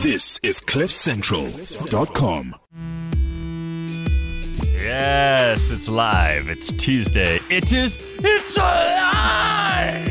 This is CliffCentral.com. Yes, it's live. It's Tuesday. It's alive!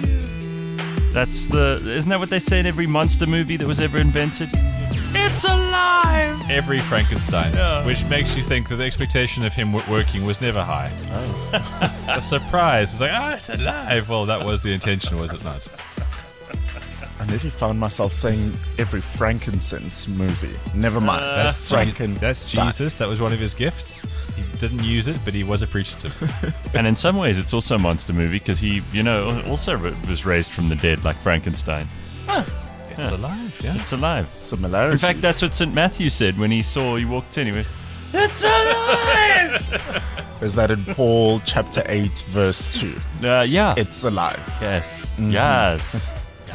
Isn't that what they say in every monster movie that was ever invented? It's alive! Every Frankenstein, which makes you think that the expectation of him working was never high. Oh. A surprise. It's like, it's alive. Well, that was the intention, was it not? I nearly found myself saying every frankincense movie. Never mind. That's Jesus. That was one of his gifts. He didn't use it, but he was appreciative. And in some ways, it's also a monster movie because he, also was raised from the dead like Frankenstein. It's alive, yeah. It's alive. Similarities. In fact, that's what St. Matthew said when he walked in. He went, "It's alive!" Is that in Paul chapter 8, verse 2? Yeah. It's alive. Yes. Mm-hmm. Yes.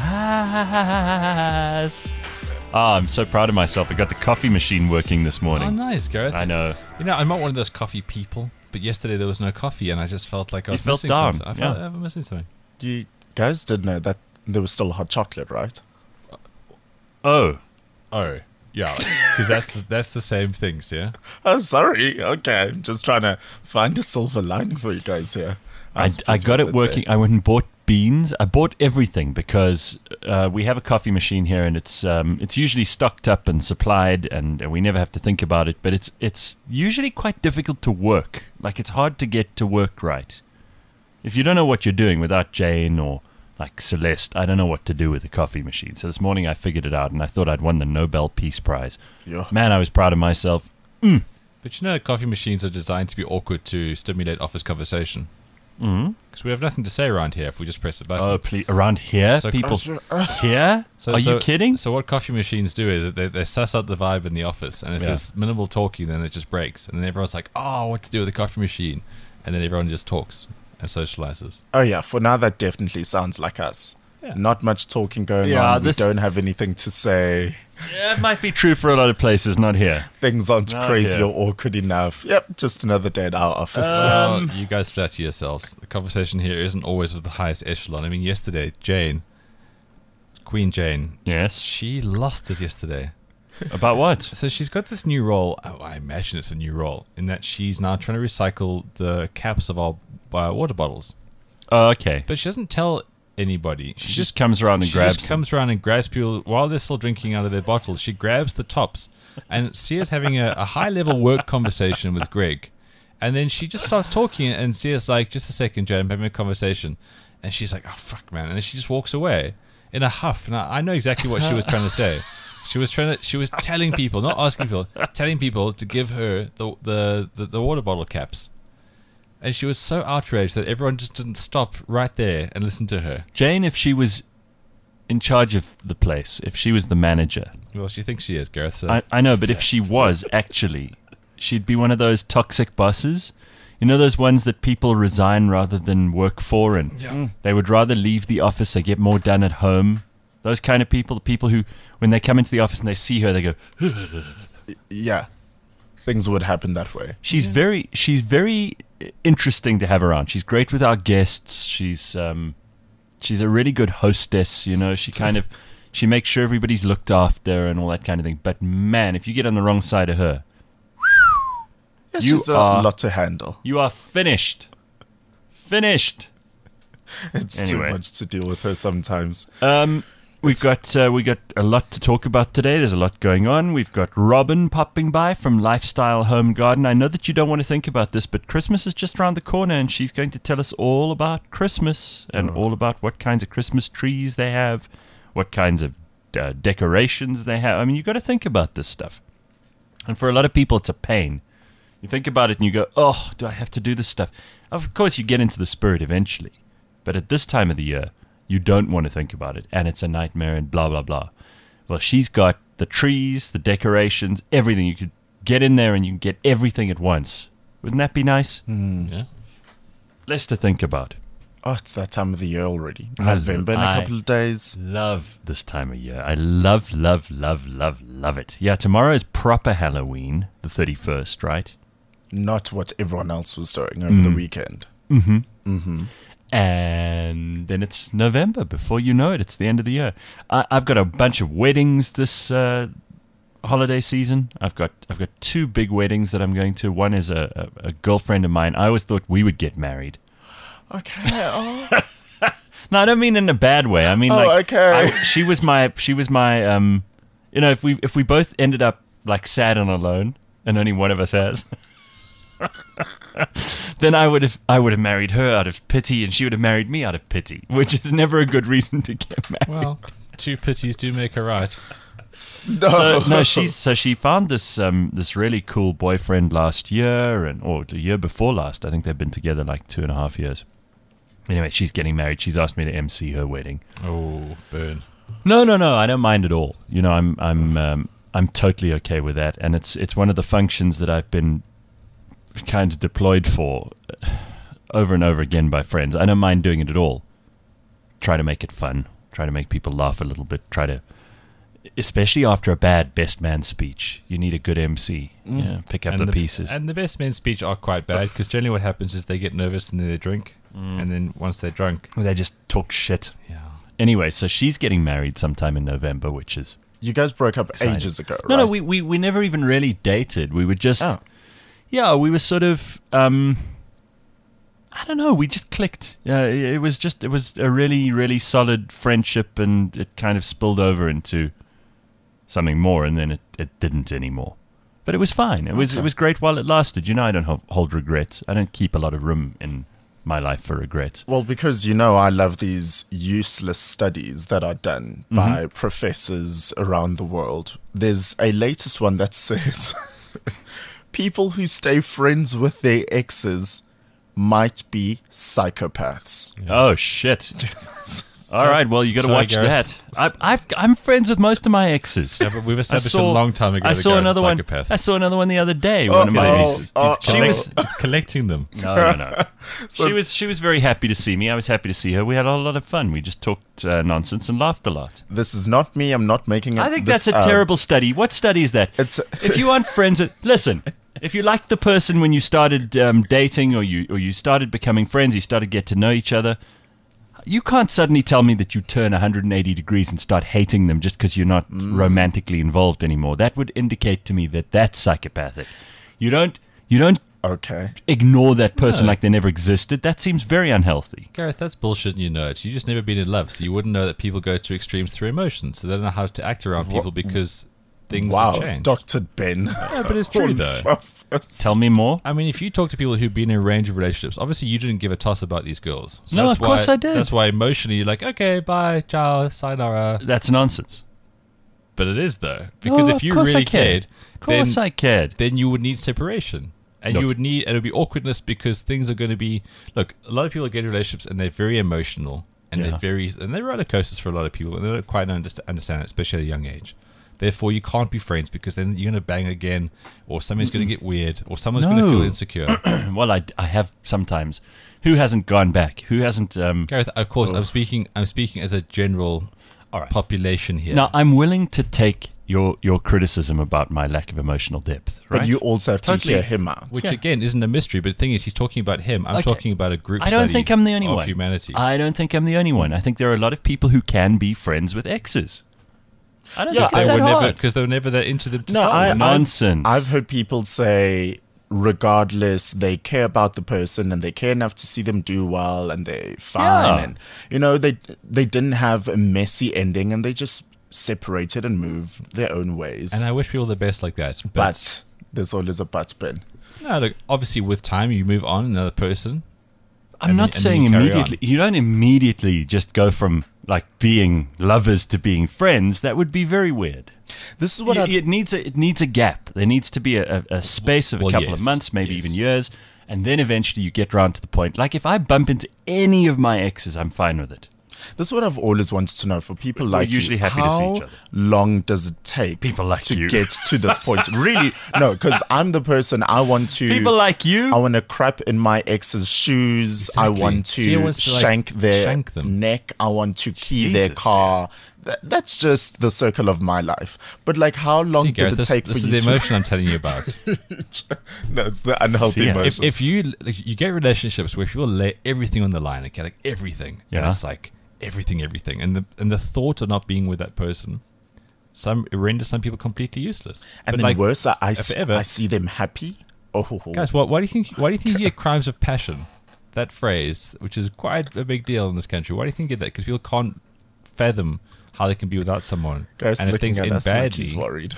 Yes. Oh, I'm so proud of myself. I got the coffee machine working this morning. Oh, nice, Gareth. I know. I'm not one of those coffee people, but yesterday there was no coffee and I just felt like I was missing down. something. I felt I was missing something. You guys did know that there was still hot chocolate, right? Oh, yeah. Because that's the same things, yeah? Oh, sorry. Okay, I'm just trying to find a silver lining for you guys here. I got it working. I went and bought beans. I bought everything because we have a coffee machine here, and it's usually stocked up and supplied, and we never have to think about it. But it's usually quite difficult to work. Like, it's hard to get to work right. If you don't know what you're doing without Jane or like Celeste, I don't know what to do with a coffee machine. So this morning I figured it out, and I thought I'd won the Nobel Peace Prize. Yeah. Man, I was proud of myself. But coffee machines are designed to be awkward to stimulate office conversation. Because we have nothing to say around here if we just press the button. Oh, please. Around here? So- People here? Are you kidding? So what coffee machines do is that they suss out the vibe in the office, and if there's minimal talking, then it just breaks. And then everyone's like, what to do with the coffee machine? And then everyone just talks and socializes. Oh, yeah. For now, that definitely sounds like us. Yeah. Not much talking going on. We don't have anything to say. Yeah, it might be true for a lot of places, not here. Things aren't Not crazy here. or awkward enough. Yep, just another day at our office. You guys flatter yourselves. The conversation here isn't always of the highest echelon. I mean, yesterday, Queen Jane, Yes. she lost it yesterday. About what? So she's got this new role. I imagine it's a new role in that she's now trying to recycle the caps of our water bottles. Oh, okay. But she doesn't tell anybody. She just comes around and She grabs just comes around and grabs people while they're still drinking out of their bottles. She grabs the tops, and Sia's having a high-level work conversation with Greg, and then she just starts talking, and Sia's like, "Just a second, Jane, I'm having a conversation," and she's like, "Oh fuck, man," and then she just walks away in a huff. And I know exactly what she was trying to say. She was telling people, not asking people, telling people to give her the water bottle caps. And she was so outraged that everyone just didn't stop right there and listen to her. Jane, if she was in charge of the place, if she was the manager. Well, she thinks she is, Gareth. So. I know, but if she was, actually, she'd be one of those toxic bosses. You know, those ones that people resign rather than work for, and they would rather leave the office, they get more done at home. Those kind of people, the people who, when they come into the office and they see her, they go, Yeah. Things would happen that way. She's very interesting to have around. She's great with our guests. She's a really good hostess. She makes sure everybody's looked after and all that kind of thing. But man, if you get on the wrong side of her, She's a lot to handle. you are finished. Finished. It's Anyway. too much to deal with her sometimes. We got a lot to talk about today. There's a lot going on. We've got Robin popping by from Lifestyle Home Garden. I know that you don't want to think about this, but Christmas is just around the corner, and she's going to tell us all about Christmas and all about what kinds of Christmas trees they have, what kinds of decorations they have. I mean, you got to think about this stuff. And for a lot of people, it's a pain. You think about it and you go, "Oh, do I have to do this stuff?" Of course, you get into the spirit eventually, but at this time of the year, you don't want to think about it, and it's a nightmare and blah, blah, blah. Well, she's got the trees, the decorations, everything. You could get in there and you can get everything at once. Wouldn't that be nice? Yeah. Less to think about. Oh, it's that time of the year already. November in a couple of days. Love this time of year. I love, love, love, love, love it. Yeah, tomorrow is proper Halloween, the 31st, right? Not what everyone else was doing over the weekend. And then it's November. Before you know it, it's the end of the year. I've got a bunch of weddings this holiday season. I've got 2 big weddings that I'm going to. One is a girlfriend of mine. I always thought we would get married. Okay. Oh. No, I don't mean in a bad way. I mean, okay. She was my. If we both ended up like sad and alone, and only one of us has, then I would have married her out of pity, and she would have married me out of pity, which is never a good reason to get married. Well, 2 pities do make a right. No. She found this really cool boyfriend last year, or the year before last. I think they've been together like 2.5 years. Anyway, she's getting married. She's asked me to MC her wedding. Oh, burn. No, I don't mind at all. You know, I'm totally okay with that, and it's one of the functions that I've been kind of deployed for over and over again by friends. I don't mind doing it at all. Try to make it fun. Try to make people laugh a little bit. Especially after a bad best man speech, you need a good MC. Yeah, pick up the pieces. And the best men's speech are quite bad because generally what happens is they get nervous and then they drink, and then once they're drunk, they just talk shit. Yeah. Anyway, so she's getting married sometime in November, which is You guys broke up exciting. ages ago, right? No, we never even really dated. We were just, yeah, we were sort of, I don't know, we just clicked. Yeah, it was a really, really solid friendship, and it kind of spilled over into something more, and then it didn't anymore. But it was fine. It was great while it lasted. You know, I don't hold regrets. I don't keep a lot of room in my life for regrets. Well, because I love these useless studies that are done by professors around the world. There's a latest one that says people who stay friends with their exes might be psychopaths. Yeah. Oh, shit. All right, well, you got to watch Gareth. that. I'm friends with most of my exes. Yeah, but we've established a long time ago. I saw another one. I saw another one the other day. One of my exes. He's collecting them. No. So- She was very happy to see me. I was happy to see her. We had a lot of fun. We just talked nonsense and laughed a lot. This is not me. I'm not making it. I think that's a terrible study. What study is that? If you aren't friends with, listen. If you liked the person when you started dating, or you started becoming friends, you started to get to know each other. You can't suddenly tell me that you turn 180 degrees and start hating them just because you're not romantically involved anymore. That would indicate to me that that's psychopathic. You don't ignore that person like they never existed. That seems very unhealthy. Gareth, that's bullshit and you know it. You've just never been in love, so you wouldn't know that people go to extremes through emotions. So they don't know how to act around people because things have changed. Dr. Ben. Yeah, but it's true though. Tell me more. I mean, if you talk to people who've been in a range of relationships, obviously you didn't give a toss about these girls. So No, of course I did. That's why emotionally you're like, okay, bye, ciao, sayonara. That's nonsense. But it is though, because No, if you of course really I cared. cared, Of course I cared. then you would need separation. And Look. you would need, and it would be awkwardness because things are going to be, look, a lot of people get in relationships and they're very emotional and Yeah. they're roller coasters for a lot of people and they don't quite understand it, especially at a young age. Therefore, you can't be friends because then you're going to bang again, or something's going to get weird, or someone's going to feel insecure. Well, I have sometimes. Who hasn't gone back? Who hasn't? Gareth, of course, I'm speaking as a general population here. Now, I'm willing to take your criticism about my lack of emotional depth, right? But you also have to Totally. hear him out. Which again isn't a mystery, but the thing is, he's talking about him. I'm Okay. talking about a group. I don't study think I'm the only of one. humanity. I don't think I'm the only one. I think there are a lot of people who can be friends with exes. I don't Yeah, think it's they that were never hard. because they were never that into them. To No, start with. Nonsense. I've heard people say, regardless, they care about the person and they care enough to see them do well and they're fine. Yeah. And, they didn't have a messy ending and they just separated and moved their own ways. And I wish people the best like that. But there's always a but, Ben. No, look, obviously with time you move on another person. I'm not and then saying you carry immediately. You don't immediately just go from like being lovers to being friends. That would be very weird. This is what It needs a gap. There needs to be a space of a couple of yes, months, maybe yes. even years, and then eventually you get round to the point. Like if I bump into any of my exes, I'm fine with it. This is what I've always wanted to know for people like usually you. happy to see each other. How long does it take People like to you. get to this point? Really? No, because I'm the person I want to. People like you. I want to crap in my ex's shoes. I Exactly. want See, I to wants to, like, shank their shank them. neck. I want to key their Jesus, car. that's just the circle of my life. But like, how long See, Gareth, did it take for this you is the to? emotion I'm telling you about. No, it's the unhealthy See, emotion. If you get relationships where people lay everything on the line, okay, like everything, and Yeah. it's like everything, and the thought of not being with that person, it renders some people completely useless. and But then like, worse, I forever- see them happy. Oh, guys, why do you think? Why do you think you get crimes of passion? That phrase, which is quite a big deal in this country. Why do you think you get that? Because people can't fathom how they can be without someone. guys, and if looking things at end us like badly, he's worried.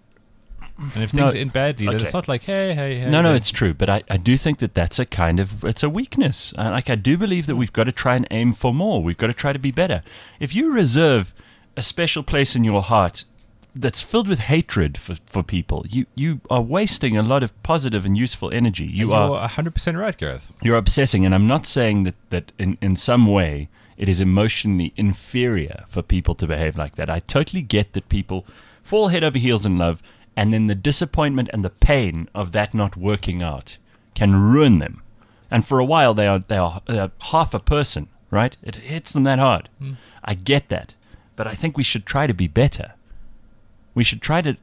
and if No, things end badly, then okay. it's not like hey. No, it's true, but I do think that that's a kind of, it's a weakness. Like, I do believe that we've got to try and aim for more. We've got to try to be better. If you reserve a special place in your heart that's filled with hatred for people, you are wasting a lot of positive and useful energy. You're 100% right, Gareth. You're obsessing, and I'm not saying that in some way it is emotionally inferior for people to behave like that. I totally get that people fall head over heels in love, and then the disappointment and the pain of that not working out can ruin them. And for a while, they are half a person, right? It hits them that hard. I get that, but I think we should try to be better. We should try to.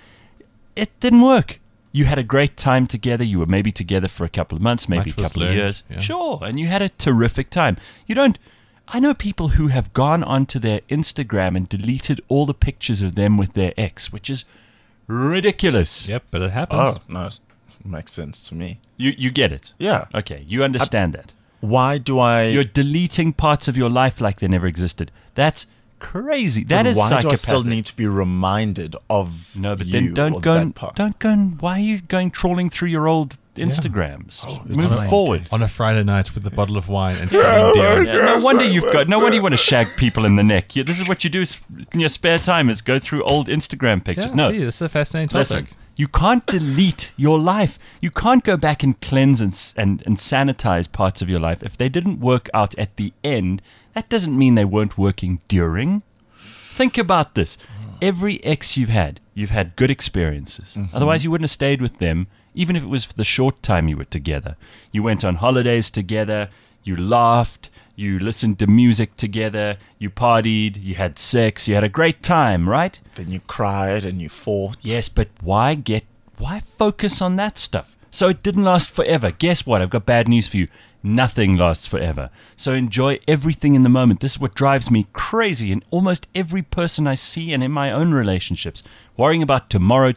It didn't work. You had a great time together. You were maybe together for a couple of months, maybe Much a was couple of learned, years. yeah. Sure, and you had a terrific time. You don't. I know people who have gone onto their Instagram and deleted all the pictures of them with their ex, which is ridiculous. Yep, but it happens. Oh no, makes sense to me. You get it. Yeah. Okay, you understand that. Why do I? You're deleting parts of your life like they never existed. That's crazy. That is why do I psychopathic. still need to be reminded of No, but you then or don't go. that part? Don't go. Why are you going trawling through your old Instagrams? it's Move fine, forward. guys. On a Friday night with a bottle of wine and Celine Dion. Yeah, no wonder you've got. No wonder you want to shag people in the neck. This is what you do in your spare time: is go through old Instagram pictures. Yeah, no, see, this is a fascinating topic. listen. You can't delete your life. You can't go back and cleanse and sanitize parts of your life. If they didn't work out at the end, that doesn't mean they weren't working during. Think about this. Every ex you've had good experiences. Otherwise, you wouldn't have stayed with them, even if it was for the short time you were together. You went on holidays together. You laughed. You listened to music together. You partied. You had sex. You had a great time, right? Then you cried and you fought. Yes, but why focus on that stuff? So it didn't last forever. Guess what? I've got bad news for you. Nothing lasts forever. So enjoy everything in the moment. This is what drives me crazy in almost every person I see and in my own relationships. Worrying about tomorrow.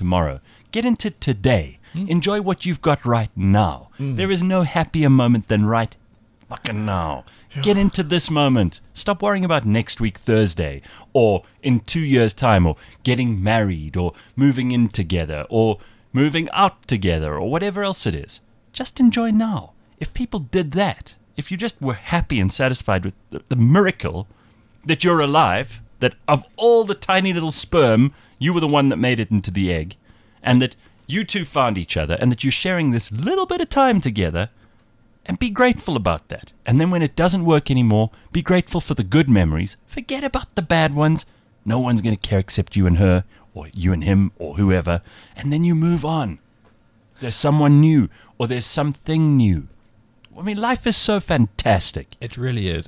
Get into today. Enjoy what you've got right now. There is no happier moment than right fucking now. Get into this moment. Stop worrying about next week, Thursday, or in 2 years' time, or getting married, or moving in together, or moving out together, or whatever else it is. Just enjoy now. If people did that, if you just were happy and satisfied with the miracle that you're alive, that of all the tiny little sperm, you were the one that made it into the egg, and that you two found each other, and that you're sharing this little bit of time together, and be grateful about that. And then when it doesn't work anymore, be grateful for the good memories. Forget about the bad ones. No one's going to care except you and her, or you and him, or whoever. And then you move on. There's someone new, or there's something new. I mean, life is so fantastic. It really is.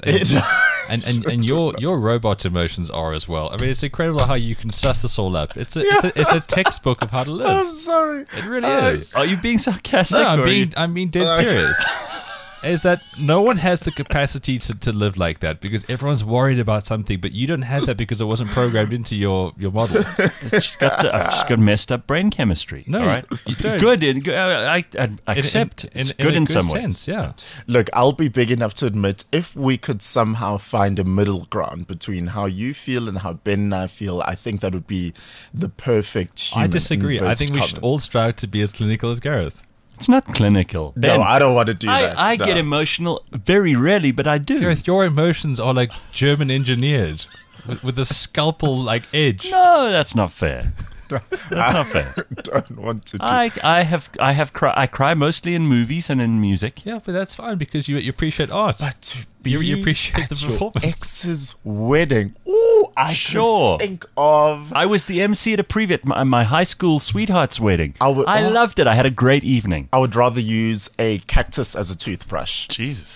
And your robot emotions are as well. I mean, it's incredible how you can suss this all up. It's a textbook of how to live. I'm sorry. It really is. Are you being sarcastic? No, or are you- I'm being dead serious. Is that no one has the capacity to live like that because everyone's worried about something, but you don't have that because it wasn't programmed into your model. I've just got messed up brain chemistry. No, all right? you don't. Good. I accept. It's good in some ways. sense, yeah. Look, I'll be big enough to admit if we could somehow find a middle ground between how you feel and how Ben and I feel, I think that would be the perfect human. I disagree. I think we should all strive to be as clinical as Gareth. It's not clinical. No, Ben, I don't want to do that. I no. get emotional very rarely, but I do. Gareth, your emotions are like German engineered with a scalpel like edge. No, that's not fair. That's not fair. don't want to do I cry mostly in movies and in music. Yeah, but that's fine because you appreciate art. But to be You appreciate at the your performance. ex's wedding. Ooh, I Sure. could think of. I was the MC at a preview at my high school sweetheart's wedding. I would- I loved it. I had a great evening. I would rather use a cactus as a toothbrush. Jesus, yeah.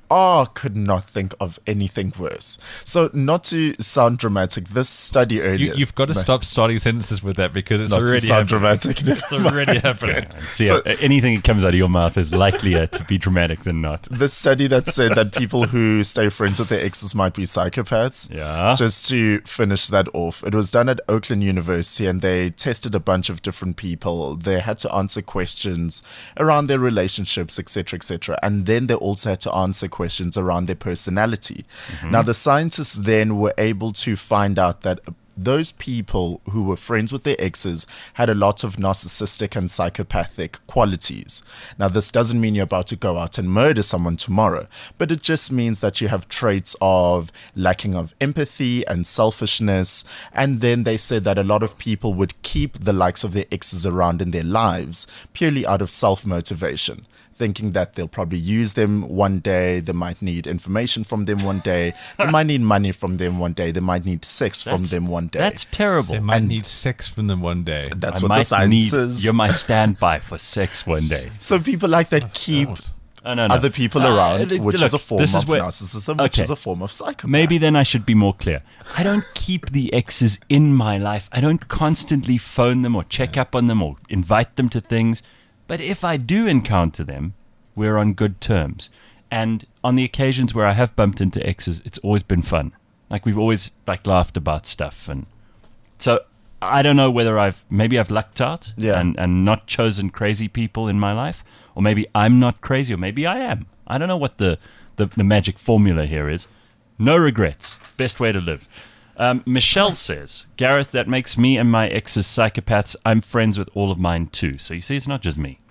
could not think of anything worse. So, not to sound dramatic, this study earlier... You've got to stop starting sentences with that because it's Not to already sound happening. dramatic. It's already happening. So, anything that comes out of your mouth is likelier to be dramatic than not. The study that said that people who stay friends with their exes might be psychopaths. Yeah. Just to finish that off, it was done at Oakland University and they tested a bunch of different people. They had to answer questions around their relationships, etc., etc. And then they also had to answer questions around their personality. Now, the scientists then were able to find out that those people who were friends with their exes had a lot of narcissistic and psychopathic qualities. Now, this doesn't mean you're about to go out and murder someone tomorrow, but it just means that you have traits of lacking of empathy and selfishness. And then they said that a lot of people would keep the likes of their exes around in their lives purely out of self-motivation, thinking that they'll probably use them one day, they might need information from them one day, they might need money from them one day, they might need sex from them one day. That's terrible. They might need sex from them one day. That's I what the might science need, says. You're my standby for sex one day. So people like that keep No. other people around, which is a look, form this of is where- narcissism, which Okay. is a form of psychopath. Maybe then I should be more clear. I don't keep the exes in my life. I don't constantly phone them or check up on them or invite them to things. But if I do encounter them, we're on good terms. And on the occasions where I have bumped into exes, it's always been fun. Like we've always laughed about stuff. And so I don't know whether I've lucked out and not chosen crazy people in my life. Or maybe I'm not crazy, or maybe I am. I don't know what the magic formula here is. No regrets. Best way to live. Michelle says, Gareth, that makes me and my exes psychopaths. I'm friends with all of mine too. So you see, it's not just me.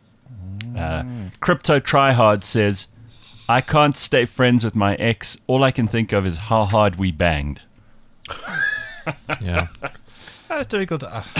Crypto Tryhard says, I can't stay friends with my ex. All I can think of is how hard we banged. Yeah. It's difficult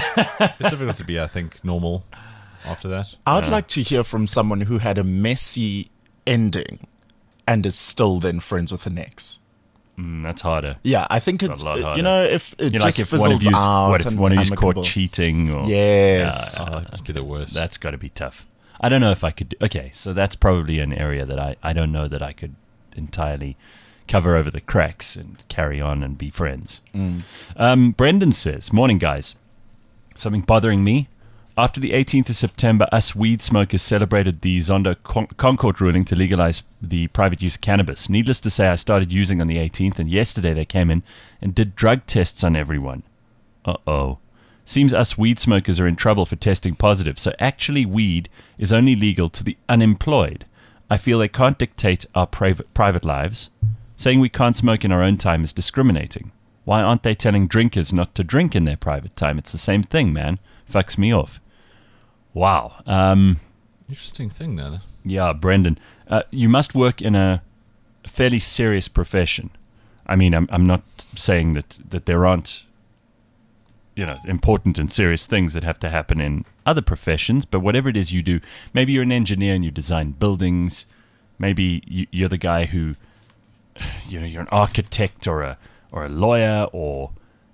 to be, I think, normal after that. I'd like to hear from someone who had a messy ending and is still then friends with an ex. That's harder. Yeah, I think It's it's, a lot harder. you know, if it just if one of fizzles you's, out what if and one of it's you's caught amicable. cheating? Or, Yes. Oh, it must be the worst. That's got to be tough. I don't know if I could. Okay, so that's probably an area that I don't know that I could entirely cover over the cracks and carry on and be friends. Brendan says, morning, guys. Something bothering me. After the 18th of September, us weed smokers celebrated the Zondo Concord ruling to legalize the private use of cannabis. Needless to say, I started using on the 18th, and yesterday they came in and did drug tests on everyone. Uh-oh. Seems us weed smokers are in trouble for testing positive, so actually weed is only legal to the unemployed. I feel they can't dictate our private lives. Saying we can't smoke in our own time is discriminating. Why aren't they telling drinkers not to drink in their private time? It's the same thing, man. Fucks me off. Wow. Interesting thing, then. Yeah, Brendan. You must work in a fairly serious profession. I mean, I'm not saying that there aren't, important and serious things that have to happen in other professions, but whatever it is you do, maybe you're an engineer and you design buildings. Maybe you're the guy who, you're an architect or a lawyer, or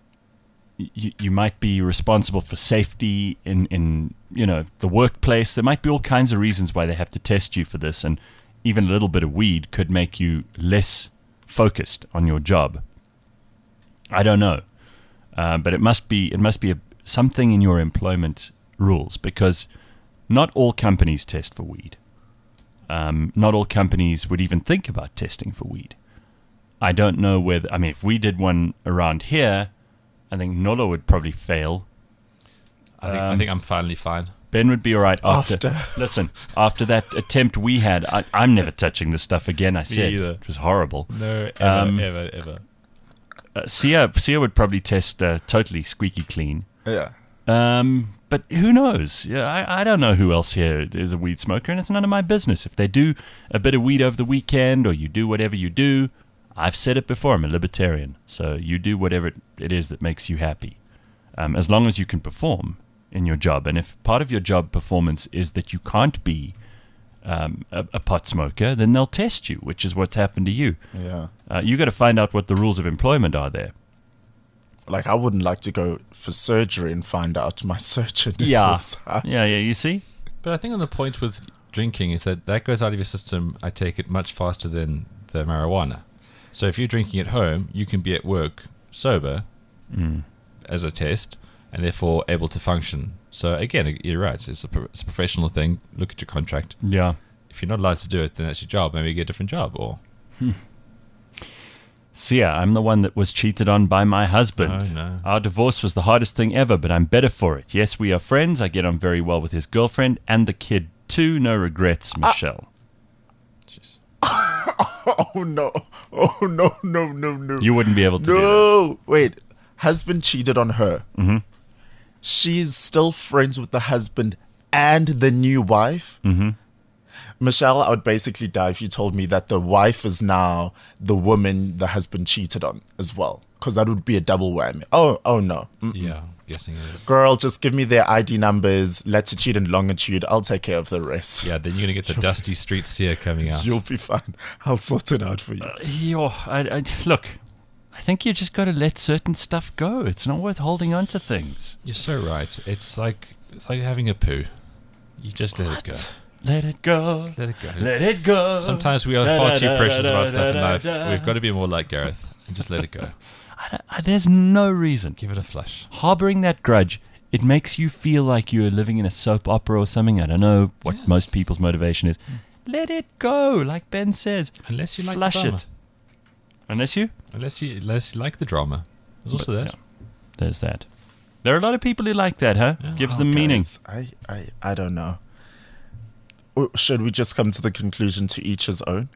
you might be responsible for safety in the workplace. There might be all kinds of reasons why they have to test you for this, and even a little bit of weed could make you less focused on your job. I don't know, but it must be something in your employment rules, because not all companies test for weed. Not all companies would even think about testing for weed. I don't know whether. I mean, if we did one around here, I think Nolo would probably fail. I think I'm finally fine. Ben would be all right after. After. After that attempt we had, I'm never touching this stuff again. I said either. it was horrible. No, ever. Sia would probably test totally squeaky clean. Yeah. But who knows? Yeah, I don't know who else here is a weed smoker, and it's none of my business. If they do a bit of weed over the weekend, or you do whatever you do, I've said it before, I'm a libertarian. So you do whatever it is that makes you happy, as long as you can perform in your job. And if part of your job performance is that you can't be a pot smoker, then they'll test you, which is what's happened to you. Yeah. You got to find out what the rules of employment are there. Like, I wouldn't like to go for surgery and find out my surgeon. Yeah, you see? But I think on the point with drinking is that goes out of your system, I take it, much faster than the marijuana. So if you're drinking at home, you can be at work sober as a test, and therefore able to function. So again, you're right. It's a professional thing. Look at your contract. Yeah. If you're not allowed to do it, then that's your job. Maybe you get a different job. Or So yeah, I'm the one that was cheated on by my husband. Oh, no. Our divorce was the hardest thing ever, but I'm better for it. Yes, we are friends. I get on very well with his girlfriend and the kid too. No regrets, Michelle. Jeez. Oh no! Oh no! You wouldn't be able to do that. No! Wait, husband cheated on her. Mm-hmm. She's still friends with the husband and the new wife. Mm-hmm. Michelle, I would basically die if you told me that the wife is now the woman the husband cheated on as well, because that would be a double whammy. Oh no. Yeah, I'm guessing it is. Girl, just give me their ID numbers, latitude and longitude. I'll take care of the rest. Yeah, then you're going to get the Dusty Street Seer coming out. You'll be fine. I'll sort it out for you. Look, I think you just got to let certain stuff go. It's not worth holding on to things. You're so right. It's like having a poo. You just let it go. Let it go. Let it go. Let it go. Sometimes we are far too precious about stuff in life. We've got to be more like Gareth and just let it go. There's no reason. Give it a flush. Harboring that grudge, it makes you feel like you're living in a soap opera or something. I don't know what most people's motivation is. Let it go, like Ben says. Unless you like flush the drama. it. Unless you like the drama. There's also that. Yeah, there's that. There are a lot of people who like that, huh? Yeah. Gives them meaning. Guys, I don't know. Should we just come to the conclusion to each his own?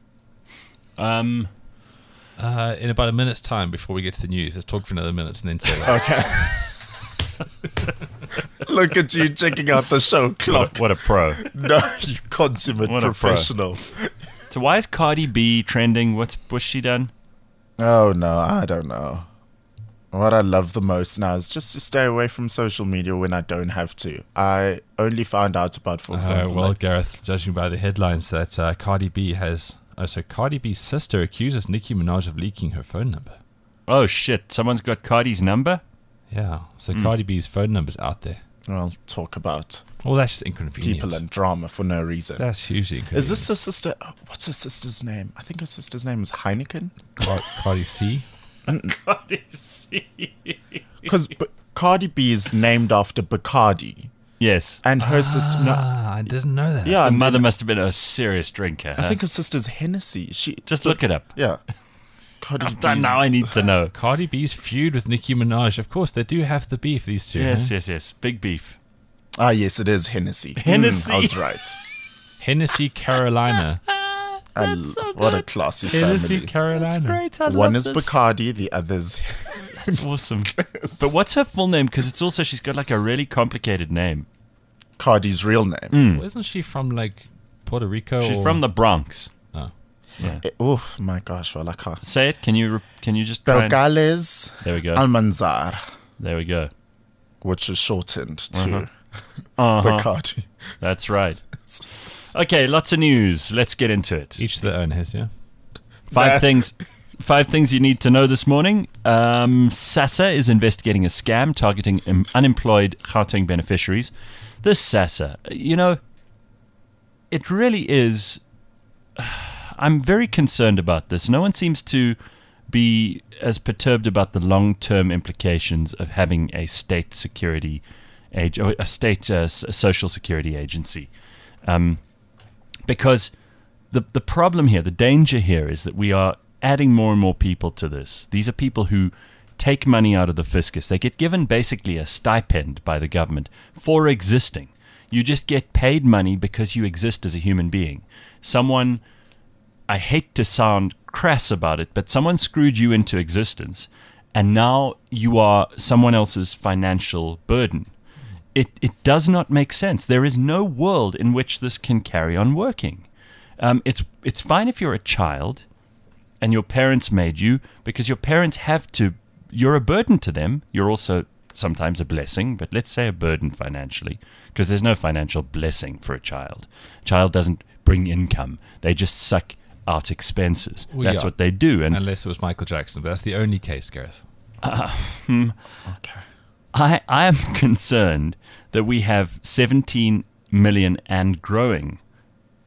In about a minute's time before we get to the news, let's talk for another minute and then say that. Okay. Look at you checking out the show clock. What a pro. No, you consummate What a pro. professional. So why is Cardi B trending? What's she done? Oh no, I don't know. What I love the most now is just to stay away from social media when I don't have to. I only found out about, for example, Well, Gareth, judging by the headlines, that Cardi B has... so Cardi B's sister accuses Nicki Minaj of leaking her phone number. Oh shit, someone's got Cardi's number? Yeah, so Cardi B's phone number's out there. I'll talk about Well, that's just inconvenient. people and drama for no reason. That's hugely inconvenient. Is this the sister? What's her sister's name? I think her sister's name is Heineken. Cardi C? Because Cardi B is named after Bacardi, Yes. and her sister. No, I didn't know that. yeah, The and mother then must have been a serious drinker. I think her sister's Hennessy. Just look it up. Yeah. Cardi Now I need to know. Cardi B's feud with Nicki Minaj. Of course, they do have the beef, these two. Yes, huh? yes. Big beef. Ah, yes, it is Hennessy. Hennessy. I was right. Hennessy Carolina. What a classy Hennessy family. Carolina. Great. I One love is this. Bacardi, the other's. That's awesome. But what's her full name? Because it's also, she's got like a really complicated name. Cardi's real name. Well, isn't she from like Puerto Rico? She's or... from the Bronx. Oh. Yeah. Oh my gosh, well I can't. Say it. Can you just try and... Belgales There we go. Almanzar, There we go. which is shortened to Uh-huh. Bacardi. That's right. Okay, lots of news. Let's get into it. Each their own, his, yeah? Five things you need to know this morning. SASSA is investigating a scam targeting unemployed Gauteng beneficiaries. This SASSA, it really is... I'm very concerned about this. No one seems to be as perturbed about the long-term implications of having a state security or a state social security agency. Because the problem here, the danger here, is that we are adding more and more people to this. These are people who take money out of the fiscus. They get given basically a stipend by the government for existing. You just get paid money because you exist as a human being. Someone, I hate to sound crass about it, but someone screwed you into existence, and now you are someone else's financial burden. It does not make sense. There is no world in which this can carry on working. It's fine if you're a child and your parents made you, because your parents have to, you're a burden to them. You're also sometimes a blessing, but let's say a burden financially, because there's no financial blessing for a child. Child doesn't bring income. They just suck out expenses. Well, That's yeah. what they do. And Unless it was Michael Jackson, but that's the only case, Gareth. Okay. I am concerned that we have 17 million and growing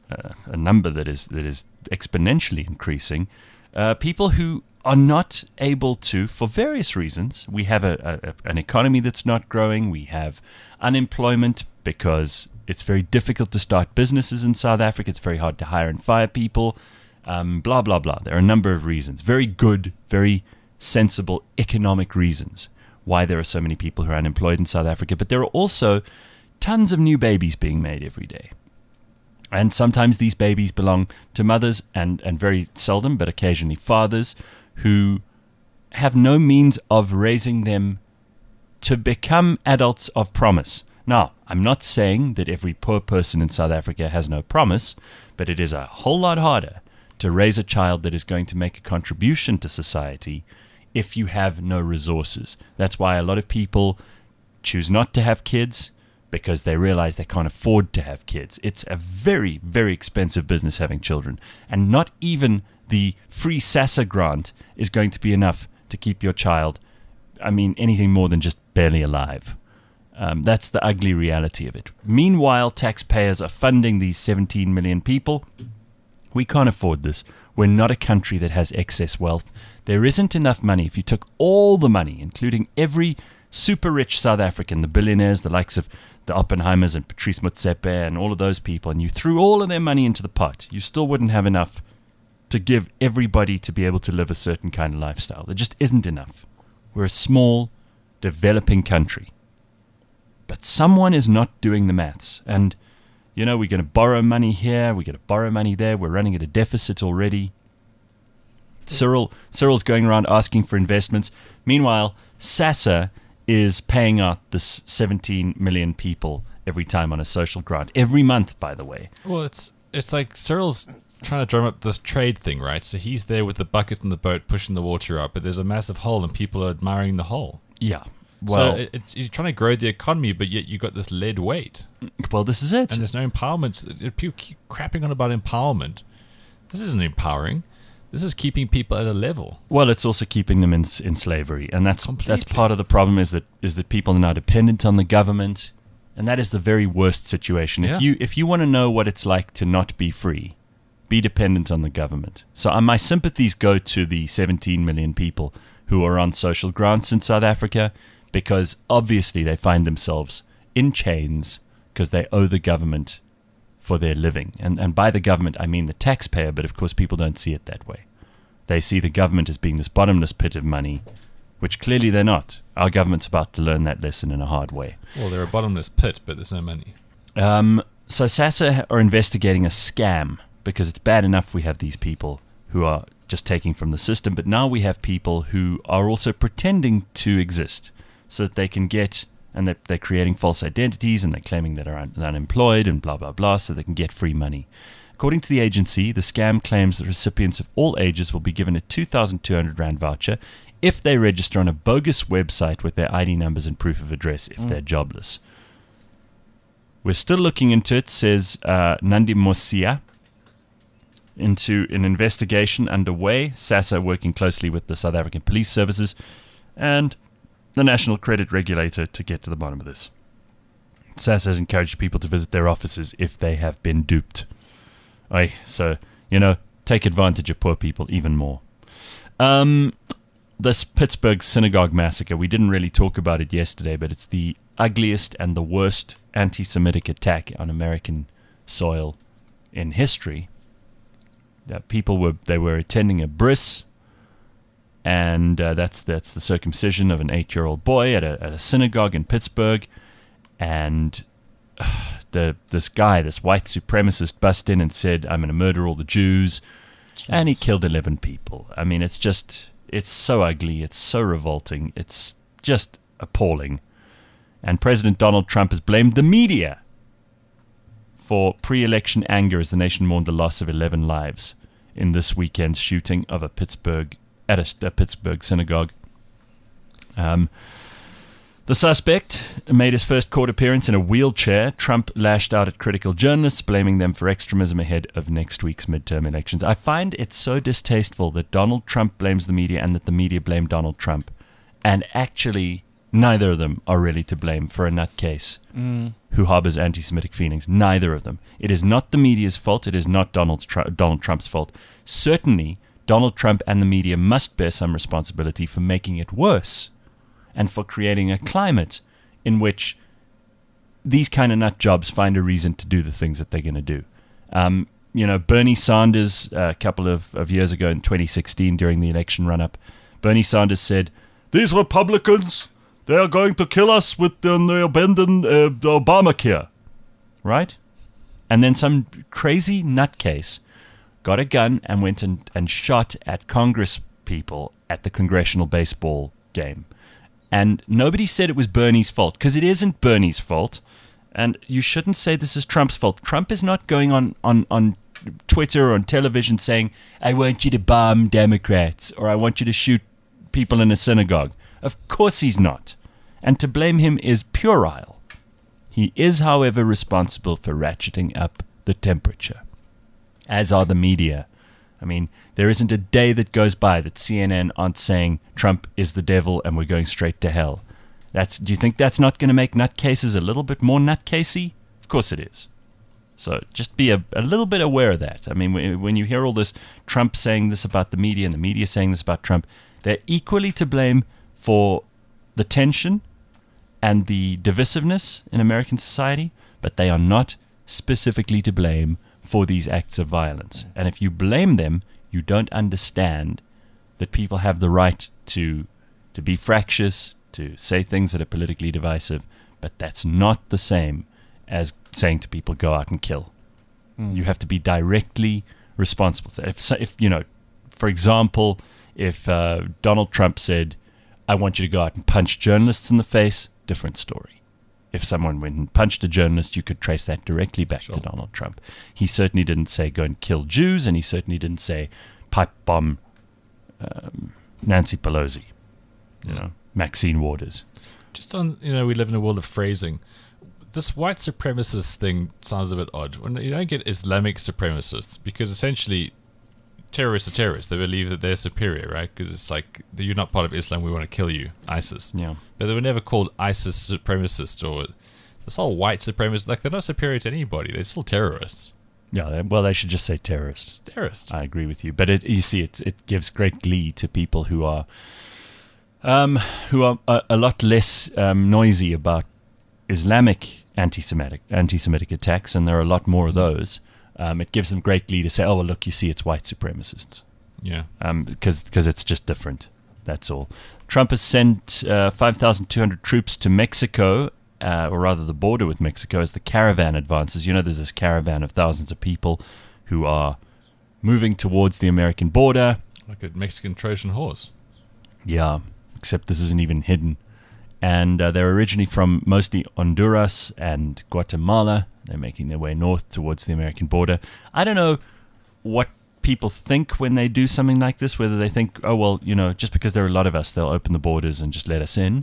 a number that is exponentially increasing. People who are not able to, for various reasons. We have an economy that's not growing. We have unemployment because it's very difficult to start businesses in South Africa. It's very hard to hire and fire people. Blah, blah, blah. There are a number of reasons. Very good, very sensible economic reasons why there are so many people who are unemployed in South Africa. But there are also tons of new babies being made every day. And sometimes these babies belong to mothers and very seldom, but occasionally fathers, who have no means of raising them to become adults of promise. Now, I'm not saying that every poor person in South Africa has no promise, but it is a whole lot harder to raise a child that is going to make a contribution to society if you have no resources. That's why a lot of people choose not to have kids, because they realize they can't afford to have kids. It's a very, very expensive business having children. And not even the free SASSA grant is going to be enough to keep your child, anything more than just barely alive. That's the ugly reality of it. Meanwhile, taxpayers are funding these 17 million people. We can't afford this. We're not a country that has excess wealth. There isn't enough money. If you took all the money, including every super rich South African, the billionaires, the likes of the Oppenheimers and Patrice Motsepe and all of those people, and you threw all of their money into the pot, you still wouldn't have enough to give everybody to be able to live a certain kind of lifestyle. There just isn't enough. We're a small, developing country. But someone is not doing the maths. And, we're going to borrow money here, we're going to borrow money there, we're running at a deficit already. Cyril's going around asking for investments. Meanwhile, SASSA is paying out this 17 million people every time on a social grant. Every month, by the way. Well, it's like Cyril's trying to drum up this trade thing, right? So he's there with the bucket and the boat pushing the water up, but there's a massive hole and people are admiring the hole. Yeah. Well, so you're trying to grow the economy, but yet you've got this lead weight. Well, this is it. And there's no empowerment. People keep crapping on about empowerment. This isn't empowering. This is keeping people at a level. Well, it's also keeping them in slavery, and that's part of the problem. Is that people are now dependent on the government, and that is the very worst situation. Yeah. If you want to know what it's like to not be free, be dependent on the government. So my sympathies go to the 17 million people who are on social grants in South Africa, because obviously they find themselves in chains because they owe the government for their living. And by the government, I mean the taxpayer, but of course people don't see it that way. They see the government as being this bottomless pit of money, which clearly they're not. Our government's about to learn that lesson in a hard way. Well, they're a bottomless pit, but there's no money. So SASSA are investigating a scam, because it's bad enough we have these people who are just taking from the system, but now we have people who are also pretending to exist so that they can get... And they're creating false identities, and they're claiming that they're unemployed and blah, blah, blah, so they can get free money. According to the agency, the scam claims that recipients of all ages will be given a 2,200 Rand voucher if they register on a bogus website with their ID numbers and proof of address if they're jobless. We're still looking into it, says Nandi Mosia, into an investigation underway. SASSA working closely with the South African Police Services and the National Credit Regulator to get to the bottom of this. SASSA has encouraged people to visit their offices if they have been duped. So, take advantage of poor people even more. This Pittsburgh synagogue massacre, we didn't really talk about it yesterday, but it's the ugliest and the worst anti-Semitic attack on American soil in history. People were attending a bris, and that's the circumcision of an 8-year-old boy at a synagogue in Pittsburgh. And this white supremacist, bust in and said, "I'm going to murder all the Jews." Jeez. And he killed 11 people. It's so ugly. It's so revolting. It's just appalling. And President Donald Trump has blamed the media for pre-election anger as the nation mourned the loss of 11 lives in this weekend's shooting of a Pittsburgh synagogue. The suspect made his first court appearance in a wheelchair. Trump lashed out at critical journalists, blaming them for extremism ahead of next week's midterm elections. I find it so distasteful that Donald Trump blames the media and that the media blame Donald Trump. And actually, Neither of them are really to blame for a nutcase who harbors anti-Semitic feelings. Neither of them. It is not the media's fault. It is not Donald Trump's fault. Certainly, Donald Trump and the media must bear some responsibility for making it worse and for creating a climate in which these kind of nut jobs find a reason to do the things that they're going to do. Bernie Sanders, a couple of years ago in 2016 during the election run-up, Bernie Sanders said, "These Republicans, they are going to kill us with the abandoned Obamacare." Right? And then some crazy nutcase got a gun and went and shot at Congress people at the congressional baseball game. And nobody said it was Bernie's fault, because it isn't Bernie's fault. And you shouldn't say this is Trump's fault. Trump is not going on Twitter or on television saying, "I want you to bomb Democrats," or "I want you to shoot people in a synagogue." Of course he's not. And to blame him is puerile. He is, however, responsible for ratcheting up the temperature, as are the media. I mean, there isn't a day that goes by that CNN aren't saying Trump is the devil and we're going straight to hell. Do you think that's not going to make nutcases a little bit more nutcasey? Of course it is. So just be a little bit aware of that. I mean, when you hear all this Trump saying this about the media and the media saying this about Trump, they're equally to blame for the tension and the divisiveness in American society, but they are not specifically to blame for these acts of violence. And if you blame them, you don't understand that people have the right to be fractious, to say things that are politically divisive, but that's not the same as saying to people, go out and kill. You have to be directly responsible for that. If for example, if Donald Trump said, "I want you to go out and punch journalists in the face," different story. If someone went and punched a journalist, you could trace that directly back to Donald Trump. He certainly didn't say go and kill Jews, and he certainly didn't say pipe bomb Nancy Pelosi, Maxine Waters. Just on, we live in a world of phrasing. This white supremacist thing sounds a bit odd. When you don't get Islamic supremacists, because essentially terrorists are terrorists. They believe that they're superior, right? Because it's like, you're not part of Islam, we want to kill you, ISIS. Yeah. But they were never called ISIS supremacists or this whole white supremacist. Like, they're not superior to anybody. They're still terrorists. Yeah, well, they should just say terrorists. Just terrorists. I agree with you. But it gives great glee to people who are a lot less noisy about Islamic anti-Semitic attacks, and there are a lot more of those. It gives them great glee to say, "Oh, well, look, you see, it's white supremacists." Yeah. Because it's just different. That's all. Trump has sent 5,200 troops to Mexico, or rather the border with Mexico, as the caravan advances. There's this caravan of thousands of people who are moving towards the American border. Like a Mexican Trojan horse. Yeah, except this isn't even hidden. And they're originally from mostly Honduras and Guatemala. They're making their way north towards the American border. I don't know what people think when they do something like this, whether they think, oh, well, just because there are a lot of us, they'll open the borders and just let us in.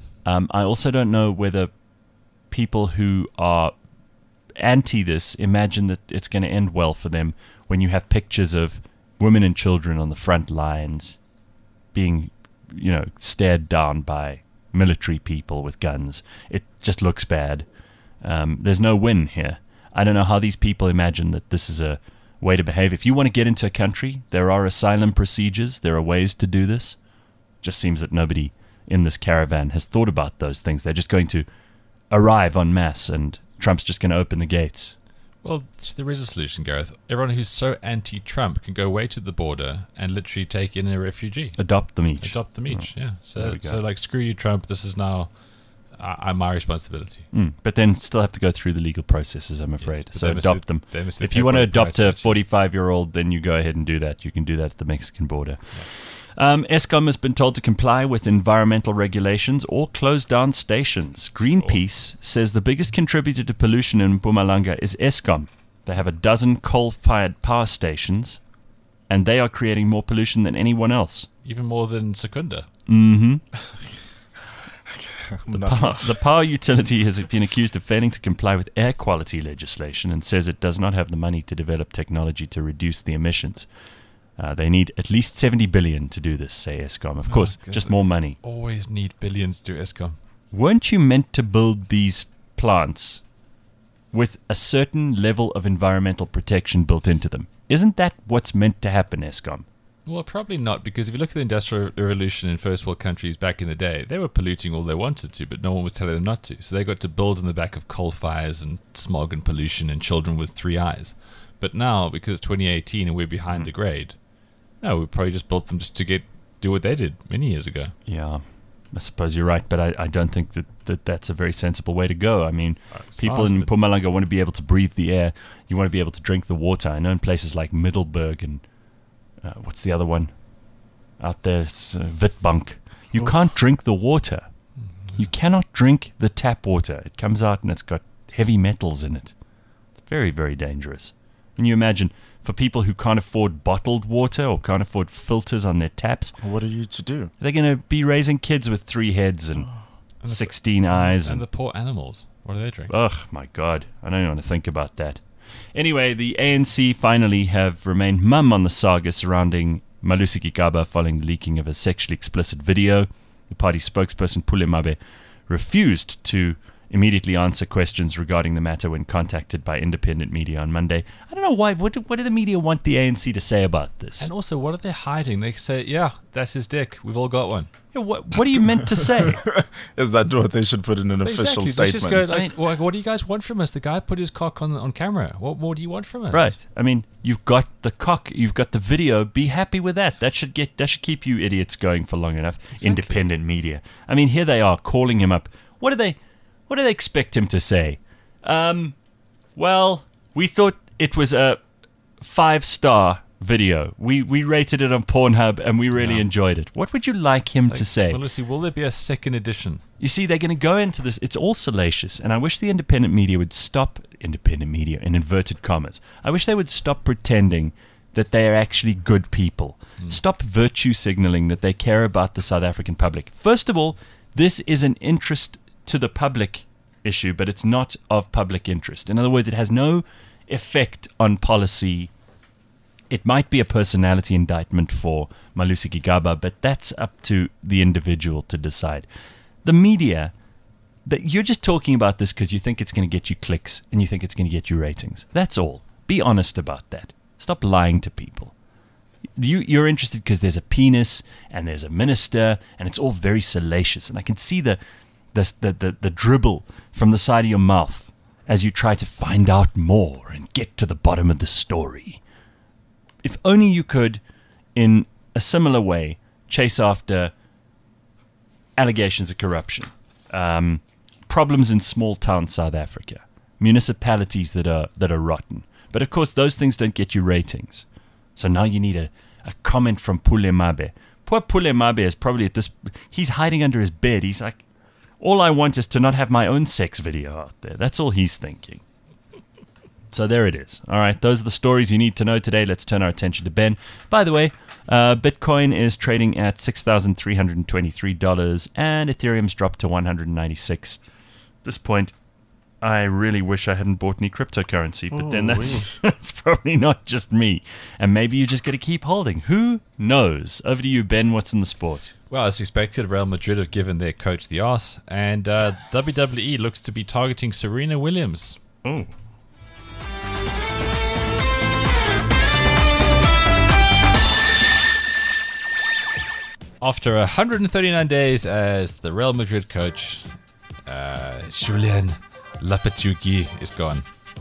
I also don't know whether people who are anti this imagine that it's going to end well for them when you have pictures of women and children on the front lines being, stared down by military people with guns. It just looks bad. There's no win here. I don't know how these people imagine that this is a way to behave. If you want to get into a country, there are asylum procedures. There are ways to do this. Just seems that nobody in this caravan has thought about those things. They're just going to arrive en masse, and Trump's just going to open the gates. Well, there is a solution, Gareth. Everyone who's so anti-Trump can go away to the border and literally take in a refugee. Adopt them each. Yeah. So screw you, Trump. This is now my responsibility. But then still have to go through the legal processes, I'm afraid. Yes, so adopt them. If you want to adopt a 45-year-old, then you go ahead and do that. You can do that at the Mexican border. Yeah. Eskom has been told to comply with environmental regulations or close down stations. Greenpeace says the biggest contributor to pollution in Mpumalanga is Eskom. They have a dozen coal-fired power stations, and they are creating more pollution than anyone else. Even more than Secunda. Mm-hmm. The power utility has been accused of failing to comply with air quality legislation and says it does not have the money to develop technology to reduce the emissions. They need at least 70 billion to do this, say Eskom. Of course, just more money. Always need billions to do Eskom. Weren't you meant to build these plants with a certain level of environmental protection built into them? Isn't that what's meant to happen, Eskom? Well, probably not, because if you look at the Industrial Revolution in first world countries back in the day, they were polluting all they wanted to, but no one was telling them not to. So they got to build in the back of coal fires and smog and pollution and children with 3 eyes. But now, because it's 2018 and we're behind the grade, no, we probably just built them just to do what they did many years ago. Yeah, I suppose you're right, but I don't think that's a very sensible way to go. I mean, people in Mpumalanga want to be able to breathe the air. You want to be able to drink the water. I know in places like Middelburg and what's the other one out there? It's Witbank. You can't drink the water. You cannot drink the tap water. It comes out and it's got heavy metals in it. It's very, very dangerous. Can you imagine, for people who can't afford bottled water or can't afford filters on their taps, What are you to do? they're going to be raising kids with 3 heads and 16 eyes. And the poor animals. What do they drink? Ugh, my God. I don't even want to think about that. Anyway, the ANC finally have remained mum on the saga surrounding Malusi Gigaba following the leaking of a sexually explicit video. The party spokesperson, Pule Mabe, refused to immediately answer questions regarding the matter when contacted by independent media on Monday. I don't know why. What do the media want the ANC to say about this? And also, what are they hiding? They say, yeah, that's his dick. We've all got one. Yeah, what are you meant to say? Is that what they should put in an official They statement? just go, like, what do you guys want from us? The guy put his cock on camera. What more do you want from us? Right. I mean, you've got the cock, you've got the video. Be happy with that. That should keep you idiots going for long enough. Exactly. Independent media. I mean, here they are calling him up. What do they expect him to say? Well, we thought it was a 5-star video. We rated it on Pornhub and we really enjoyed it. What would you like him to say? Well, Lucy, will there be a second edition? You see, they're going to go into this. It's all salacious, and I wish the independent media would stop. Independent media, in inverted commas. I wish they would stop pretending that they are actually good people. Stop virtue signaling that they care about the South African public. First of all, this is an interest to the public issue, but it's not of public interest. In other words, it has no effect on policy. It might be a personality indictment for Malusi Gigaba, but that's up to the individual to decide. The media, that you're just talking about this because you think it's going to get you clicks and you think it's going to get you ratings. That's all. Be honest about that. Stop lying to people. You're interested because there's a penis and there's a minister and it's all very salacious. And I can see the dribble from the side of your mouth as you try to find out more and get to the bottom of the story. If only you could, in a similar way, chase after allegations of corruption, problems in small-town South Africa, municipalities that are rotten. But of course, those things don't get you ratings. So now you need a comment from Pule Mabe. Poor Pule Mabe is probably he's hiding under his bed. He's like, all I want is to not have my own sex video out there. That's all he's thinking. So there it is. All right, those are the stories you need to know today. Let's turn our attention to Ben. By the way, Bitcoin is trading at $6,323 and Ethereum's dropped to 196. At this point, I really wish I hadn't bought any cryptocurrency, but then that's probably not just me. And maybe you just got to keep holding. Who knows? Over to you, Ben. What's in the sport? Well, as expected, Real Madrid have given their coach the arse, and WWE looks to be targeting Serena Williams. Oh. After 139 days as the Real Madrid coach, Julian Lopetegui is gone.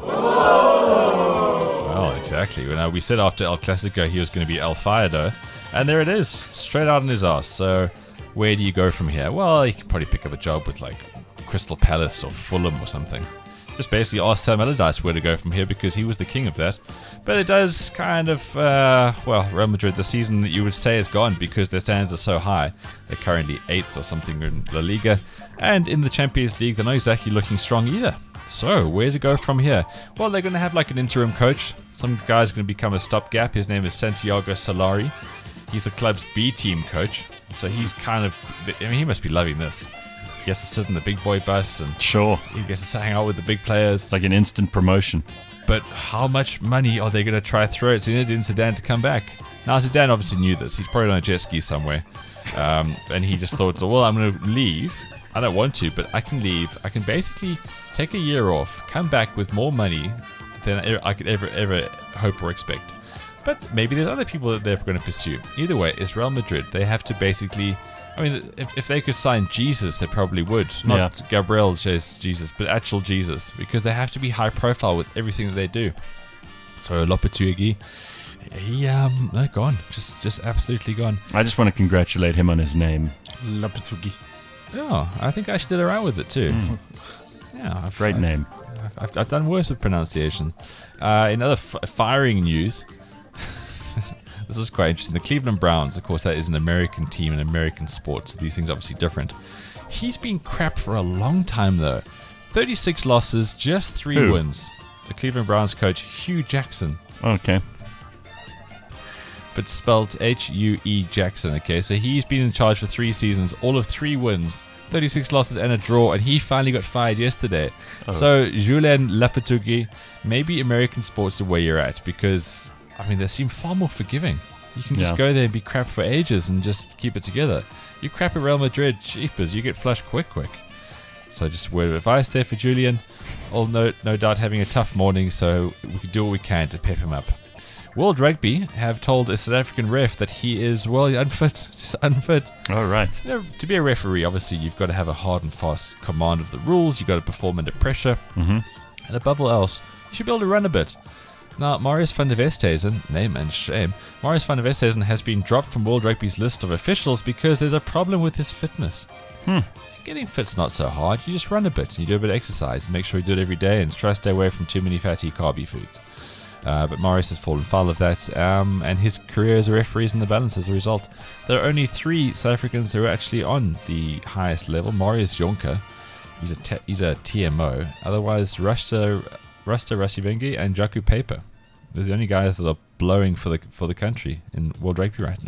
Well, exactly. We said after El Clasico he was going to be El Fiado, and there it is, straight out on his ass. So where do you go from here? Well, you could probably pick up a job with like Crystal Palace or Fulham or something. Just basically ask Sam Allardyce where to go from here because he was the king of that. But it does kind of, Real Madrid, the season that you would say is gone because their standards are so high. They're currently 8th or something in La Liga. And in the Champions League, they're not exactly looking strong either. So, where to go from here? Well, they're going to have like an interim coach. Some guy's going to become a stopgap. His name is Santiago Solari. He's the club's B-team coach. So he's kind of, he must be loving this. He has to sit in the big boy bus and Sure. he gets to hang out with the big players. It's like an instant promotion. But how much money are they going to try throw at Zinedine Zidane to come back? Now, Zidane obviously knew this. He's probably on a jet ski somewhere. And he just thought, well, I'm going to leave. I don't want to, but I can leave. I can basically take a year off, come back with more money than I could ever hope or expect. But maybe there's other people that they're going to pursue. Either way, it's Real Madrid. They have to basically... I mean, if they could sign Jesus, they probably would. Not Gabriel Jesus, but actual Jesus. Because they have to be high profile with everything that they do. So Lopetegui, they're gone. Just absolutely gone. I just want to congratulate him on his name. Lopetegui. Yeah, I think I did alright with it too. Yeah, Great name. I've done worse with pronunciation. In other firing news, this is quite interesting. The Cleveland Browns, of course, that is an American team and American sport, so these things are obviously different. He's been crap for a long time, though. 36 losses, just 3 wins. The Cleveland Browns coach, Hugh Jackson. Okay. But spelled H-U-E Jackson, okay? So he's been in charge for 3 seasons, all of 3 wins, 36 losses and a draw, and he finally got fired yesterday. So Julien Lopetegui, maybe American sports are where you're at, because, I mean, they seem far more forgiving. You can just go there and be crap for ages and just keep it together. You crap at Real Madrid, cheapers, you get flushed quick. So just a word of advice there for Julian. All no doubt having a tough morning, so we can do what we can to pep him up. World Rugby have told a South African ref that he is, well, unfit. Just unfit. All right. You know, to be a referee, obviously, you've got to have a hard and fast command of the rules. You've got to perform under pressure. Mm-hmm. And above all else, you should be able to run a bit. Now, Marius van der Westhuizen, name and shame, Marius van der Westhuizen has been dropped from World Rugby's list of officials because there's a problem with his fitness. Getting fit's not so hard. You just run a bit and you do a bit of exercise and make sure you do it every day and try to stay away from too many fatty, carby foods. But Marius has fallen foul of that, and his career as a referee is in the balance as a result. There are only 3 South Africans who are actually on the highest level. Marius Jonker, he's a TMO. Otherwise, Rasta Rasivengi and Jaku Paper. They're the only guys that are blowing for the country in World Rugby right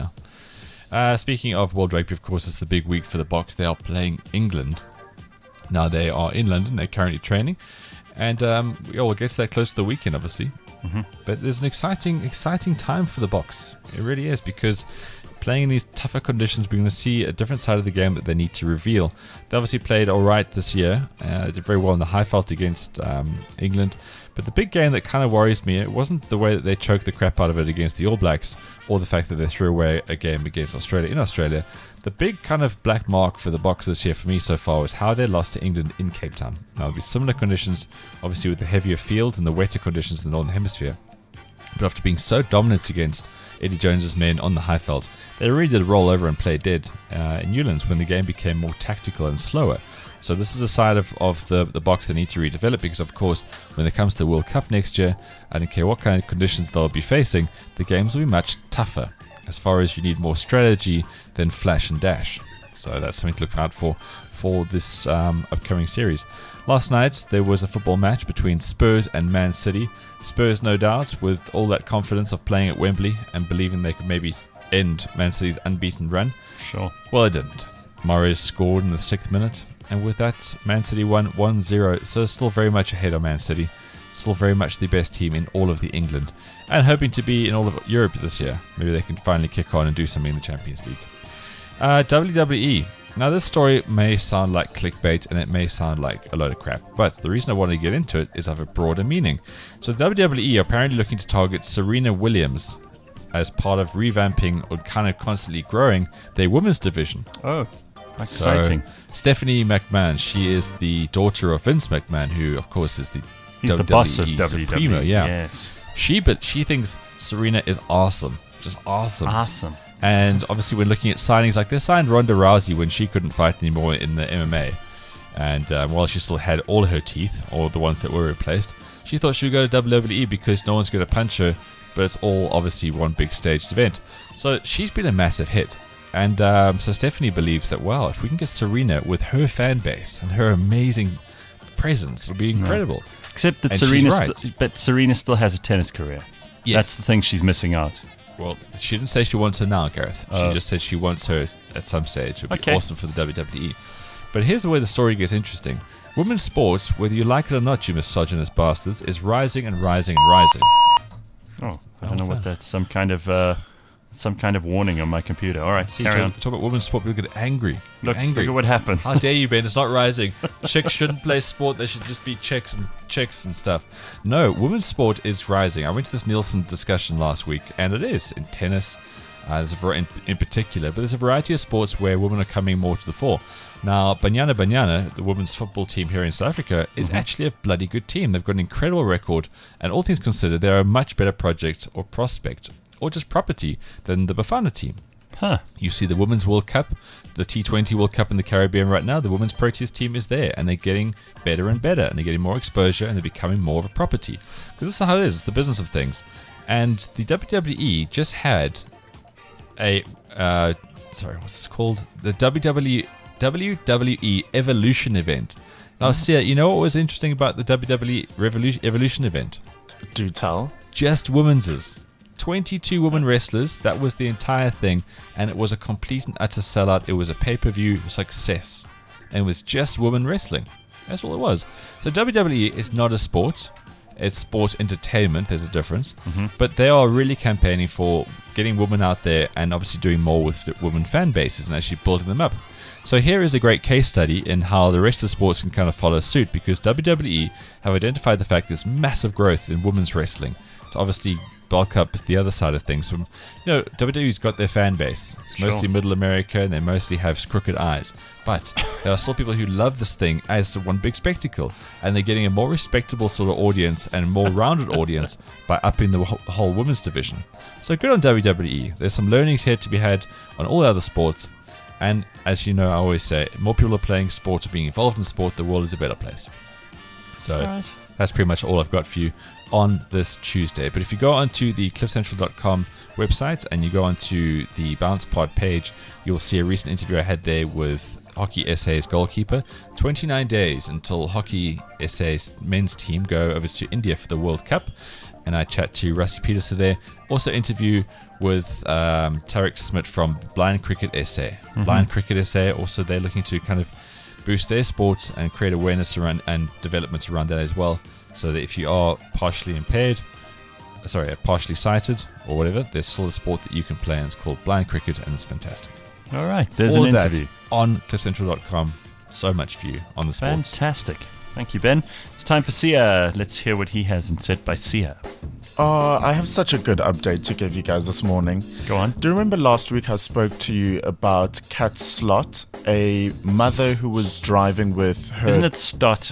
now. Speaking of World Rugby, of course, it's the big week for the Boks. They are playing England. Now, they are in London. They're currently training. And we'll get to that close to the weekend, obviously. Mm-hmm. But there's an exciting time for the Boks. It really is, because playing in these tougher conditions, we're going to see a different side of the game that they need to reveal. They obviously played all right this year. Did very well in the Highveld against England. But the big game that kind of worries me, it wasn't the way that they choked the crap out of it against the All Blacks, or the fact that they threw away a game against Australia in Australia. The big kind of black mark for the Boks this year for me so far was how they lost to England in Cape Town. Now, there'll be similar conditions, obviously, with the heavier fields and the wetter conditions in the Northern Hemisphere. But after being so dominant against Eddie Jones's men on the Highveld, they really did roll over and play dead in Newlands when the game became more tactical and slower. So this is a side of the Boks they need to redevelop, because, of course, when it comes to the World Cup next year, I don't care what kind of conditions they'll be facing, the games will be much tougher. As far as you need more strategy than flash and dash. So that's something to look out for this upcoming series. Last night, there was a football match between Spurs and Man City. Spurs, no doubt, with all that confidence of playing at Wembley and believing they could maybe end Man City's unbeaten run. Sure. Well, it didn't. Mahrez scored in the 6th minute, and with that, Man City won 1-0. So still very much ahead of Man City. Still very much the best team in all of the England, and hoping to be in all of Europe this year. Maybe they can finally kick on and do something in the Champions League. WWE. Now, this story may sound like clickbait, and it may sound like a load of crap, but the reason I want to get into it is of a broader meaning. So WWE are apparently looking to target Serena Williams as part of revamping or kind of constantly growing their women's division. Oh, exciting. So, Stephanie McMahon, she is the daughter of Vince McMahon, who, of course, is He's WWE the boss of Supremo, WWE. yeah. Yes. She thinks Serena is awesome. Just awesome. Awesome. And obviously, we're looking at signings like they signed Ronda Rousey when she couldn't fight anymore in the MMA. And while she still had all her teeth, or the ones that were replaced, she thought she would go to WWE because no one's going to punch her, but it's all obviously one big staged event. So she's been a massive hit. And so Stephanie believes that, well, if we can get Serena with her fan base and her amazing presence, it'll be incredible. Except that And Serena still has a tennis career. Yes. That's the thing she's missing out. Well, she didn't say she wants her now, Gareth. She just said she wants her at some stage. It would be awesome for the WWE. But here's where the story gets interesting. Women's sports, whether you like it or not, you misogynist bastards, is rising and rising and rising. Oh, I don't know what that's. Some kind of some kind of warning on my computer. All right, See, carry on. talk about women's sport, people get angry. Look angry. at what happened. How dare you, Ben? It's not rising. Chicks shouldn't play sport. They should just be chicks and stuff. No, women's sport is rising. I went to this Nielsen discussion last week, and it is in tennis. There's in particular, but there's a variety of sports where women are coming more to the fore. Now, Banyana, the women's football team here in South Africa, is actually a bloody good team. They've got an incredible record, and all things considered, they're a much better project or prospect or just property than the Bafana team. Huh. You see the Women's World Cup, the T20 World Cup in the Caribbean right now, the Women's Proteas team is there, and they're getting better and better, and they're getting more exposure, and they're becoming more of a property. Because this is how it is, it's the business of things. And the WWE just had a, what's this called? The WWE Evolution event. Now, Sia, you know what was interesting about the WWE Evolution event? Do tell. Just women's. 22 women wrestlers, that was the entire thing, and it was a complete and utter sellout. It was a pay-per-view success, and it was just women wrestling. That's all it was. So WWE is not a sport, it's sports entertainment. There's a difference, but they are really campaigning for getting women out there and obviously doing more with the women fan bases and actually building them up. So here is a great case study in how the rest of the sports can kind of follow suit, because WWE have identified the fact there's massive growth in women's wrestling. It's obviously bulk up the other side of things. From, WWE's got their fan base. It's mostly Middle America, and they mostly have crooked eyes. But there are still people who love this thing as one big spectacle, and they're getting a more respectable sort of audience and a more rounded audience by upping the whole women's division. So good on WWE. There's some learnings here to be had on all the other sports. And as you know, I always say, more people are playing sport or being involved in sport, the world is a better place. So that's pretty much all I've got for you on this Tuesday. But if you go onto the cliffcentral.com website and you go onto the Bounce Pod page, you'll see a recent interview I had there with Hockey SA's goalkeeper. 29 days until Hockey SA's men's team go over to India for the World Cup. And I chat to Rusty Peterson there. Also interview with Tarek Smith from Blind Cricket SA. Blind Cricket SA, also they're looking to kind of boost their sport and create awareness around and development around that as well. So that if you are partially sighted or whatever, there's still a sport that you can play, and it's called Blind Cricket, and it's fantastic. All right, there's all an of interview. That on cliffcentral.com. So much for you on the sports. Fantastic. Thank you, Ben. It's time for Sia. Let's hear what he has in set by Sia. I have such a good update to give you guys this morning. Go on. Do you remember last week I spoke to you about Kat Slot, a mother who was driving with her... Isn't it Stott?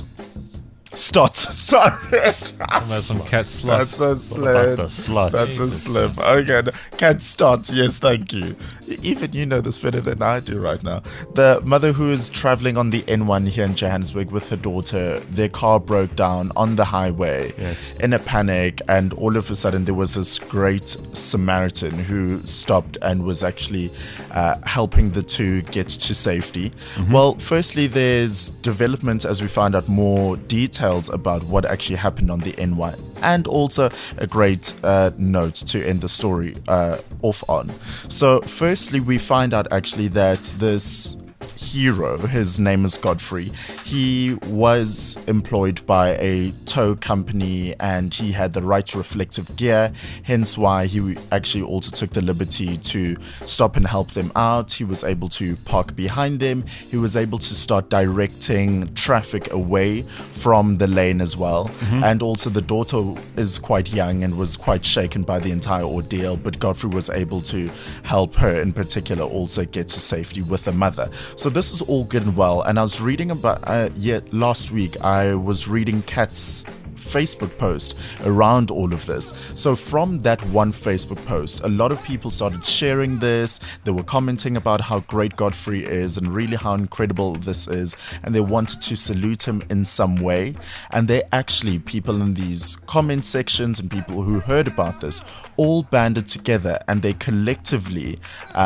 Stott. Sorry. Some cat slot. That's a About the slip. slot. That's a slip. Okay. Cat Stott. Yes, thank you. Even you know this better than I do right now. The mother who is traveling on the N1 here in Johannesburg with her daughter, their car broke down on the highway in a panic, and all of a sudden there was this great Samaritan who stopped and was actually helping the two get to safety. Well, firstly, there's development as we find out more details about what actually happened on the N1, and also a great note to end the story off on. So firstly, we find out actually that this hero, his name is Godfrey, he was employed by a tow company and he had the right reflective gear, hence why he actually also took the liberty to stop and help them out. He was able to park behind them. He was able to start directing traffic away from the lane as well. And also the daughter is quite young and was quite shaken by the entire ordeal, but Godfrey was able to help her in particular also get to safety with the mother. So this is all good and well, and I was reading about last week I was reading Kat's Facebook post around all of this. So from that one Facebook post, a lot of people started sharing this. They were commenting about how great Godfrey is and really how incredible this is, and they wanted to salute him in some way. And they actually, people in these comment sections and people who heard about this, all banded together and they collectively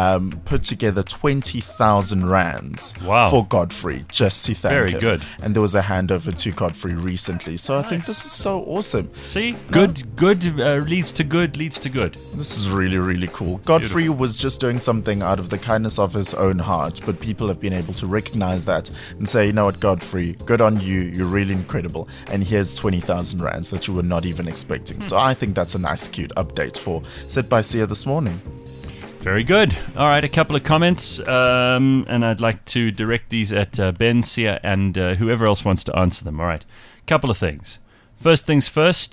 put together 20,000 rands for Godfrey just to thank him. Very good. And there was a handover to Godfrey recently. So I think this is so awesome. See, good leads to good, leads to good. This is really, really cool. Godfrey was just doing something out of the kindness of his own heart, but people have been able to recognize that and say, you know what, Godfrey, good on you. You're really incredible. And here's 20,000 rands that you were not even expecting. So I think that's a nice, cute update for Sit by Sia this morning. Very good. All right, a couple of comments, and I'd like to direct these at Ben, Sia, and whoever else wants to answer them. All right, couple of things. First things first,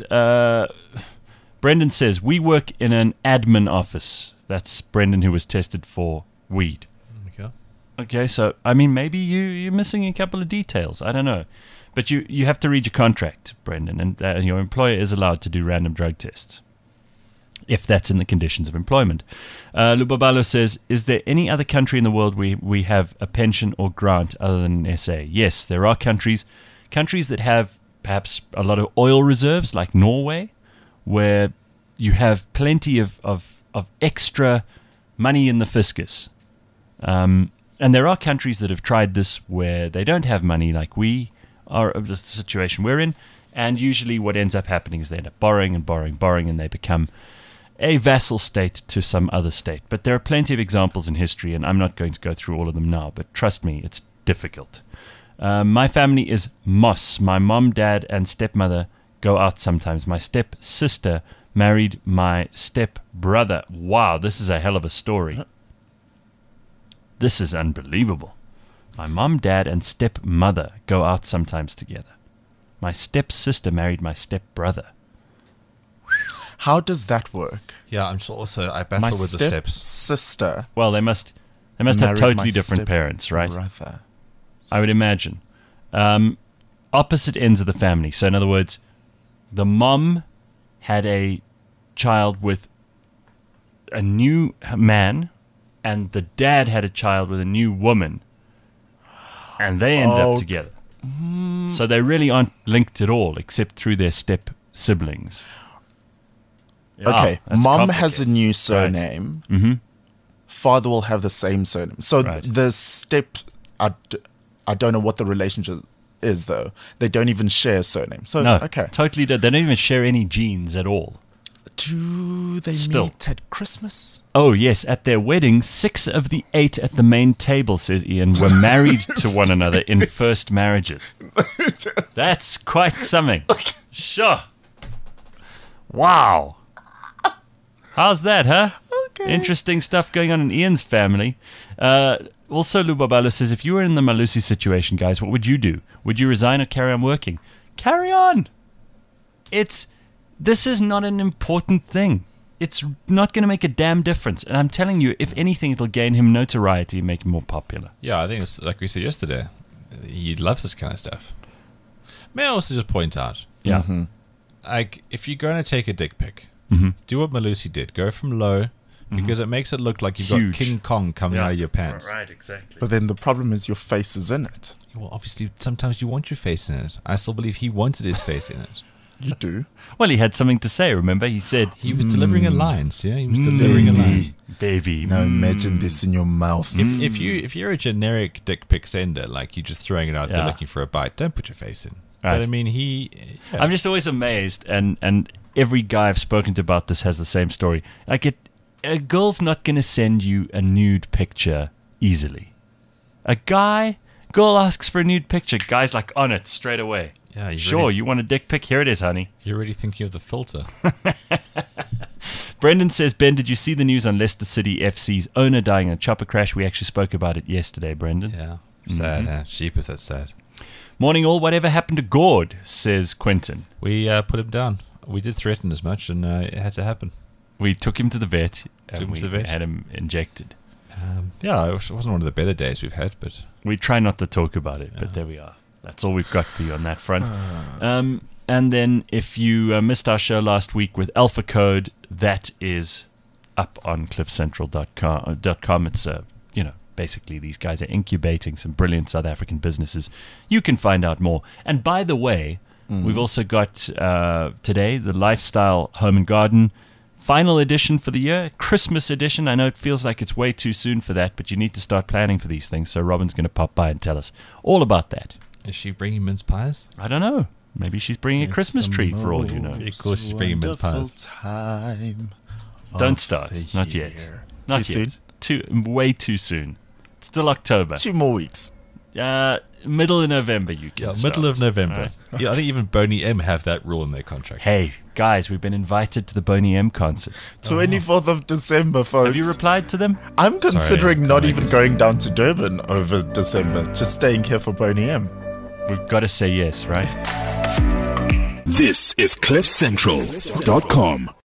Brendan says, we work in an admin office. That's Brendan, who was tested for weed. Okay. Okay, so, I mean, maybe you're missing a couple of details. I don't know. But you have to read your contract, Brendan, and your employer is allowed to do random drug tests, if that's in the conditions of employment. Lubabalo says, is there any other country in the world where we have a pension or grant other than SA? Yes, there are countries that have perhaps a lot of oil reserves, like Norway, where you have plenty of extra money in the fiscus. And there are countries that have tried this where they don't have money, like we are of the situation we're in, and usually what ends up happening is they end up borrowing, and they become a vassal state to some other state. But there are plenty of examples in history, and I'm not going to go through all of them now, but trust me, it's difficult. My family is Moss. My mom, dad, and stepmother go out sometimes. My stepsister married my stepbrother. Wow, this is a hell of a story. This is unbelievable. My mom, dad, and stepmother go out sometimes together. My stepsister married my stepbrother. How does that work? Yeah, I'm sure also I battle with the steps. Sister. Well, they must have totally different parents, right? Brother. I would imagine. Opposite ends of the family. So in other words, the mom had a child with a new man, and the dad had a child with a new woman. And they end up together. So they really aren't linked at all, except through their step siblings. Okay, That's mom has a complicated. new surname. Right. Mm-hmm. Father will have the same surname. So the step, I don't know what the relationship is, though. They don't even share surname. So, no, okay. Totally don't. They don't even share any genes at all. Do they meet at Christmas? Oh, yes. At their wedding, 6 of the 8 at the main table, says Ian, were married to one another in first marriages. That's quite something. Sure. Wow. How's that, huh? Okay. Interesting stuff going on in Ian's family. Also, Lubabalo says, if you were in the Malusi situation, guys, what would you do? Would you resign or carry on working? Carry on. This is not an important thing. It's not going to make a damn difference. And I'm telling you, if anything, it'll gain him notoriety and make him more popular. Yeah, I think it's like we said yesterday. He loves this kind of stuff. May I also just point out? Yeah. Mm-hmm. Like, if you're going to take a dick pic, Mm-hmm. do what Malusi did. Go from low, because it makes it look like you've Huge. got King Kong coming out of your pants. Right, exactly. But then the problem is your face is in it. Well, obviously, sometimes you want your face in it. I still believe he wanted his face in it. You do. Well, he had something to say, remember? He said, He was delivering a line, yeah? He was delivering a line. baby. Now imagine this in your mouth. If you're a generic dick pic sender, like you're just throwing it out there Yeah. looking for a bite, don't put your face in. Right. But I mean, yeah. I'm just always amazed, and every guy I've spoken to about this has the same story. Like, a girl's not going to send you a nude picture easily. Girl asks for a nude picture, guy's like on it straight away. Yeah, Sure, you want a dick pic? Here it is, honey. You're already thinking of the filter. Brendan says, Ben, did you see the news on Leicester City FC's owner dying in a chopper crash? We actually spoke about it yesterday, Brendan. Yeah, sad. Yeah, sheep is that sad. Morning all, whatever happened to Gord, says Quentin. We put him down. We did threaten as much, and it had to happen. We took him to the vet, and Took him we to the vet. had him injected. Yeah, it wasn't one of the better days we've had, but We try not to talk about it, but there we are. That's all we've got for you on that front. And then if you missed our show last week with Alpha Code, that is up on cliffcentral.com. It's, basically these guys are incubating some brilliant South African businesses. You can find out more. And by the way, we've also got today the Lifestyle Home and Garden final edition for the year, Christmas edition. I know it feels like it's way too soon for that, but you need to start planning for these things. So Robin's going to pop by and tell us all about that. is she bringing mince pies? I don't know. Maybe she's bringing a Christmas tree for all you know. Of course she's bringing mince pies. Time Don't of start. the Not yet. year. Not Too yet. soon? Way too soon. It's still October. 2 more weeks. Middle of November, you can start. Middle of November. Yeah, I think even Boney M have that rule in their contract. Hey, guys, we've been invited to the Boney M concert. 24th of December, folks. Have you replied to them? I'm considering Sorry, not can't even make going down to Durban over December, just staying here for Boney M. We've got to say yes, right? This is CliffCentral.com.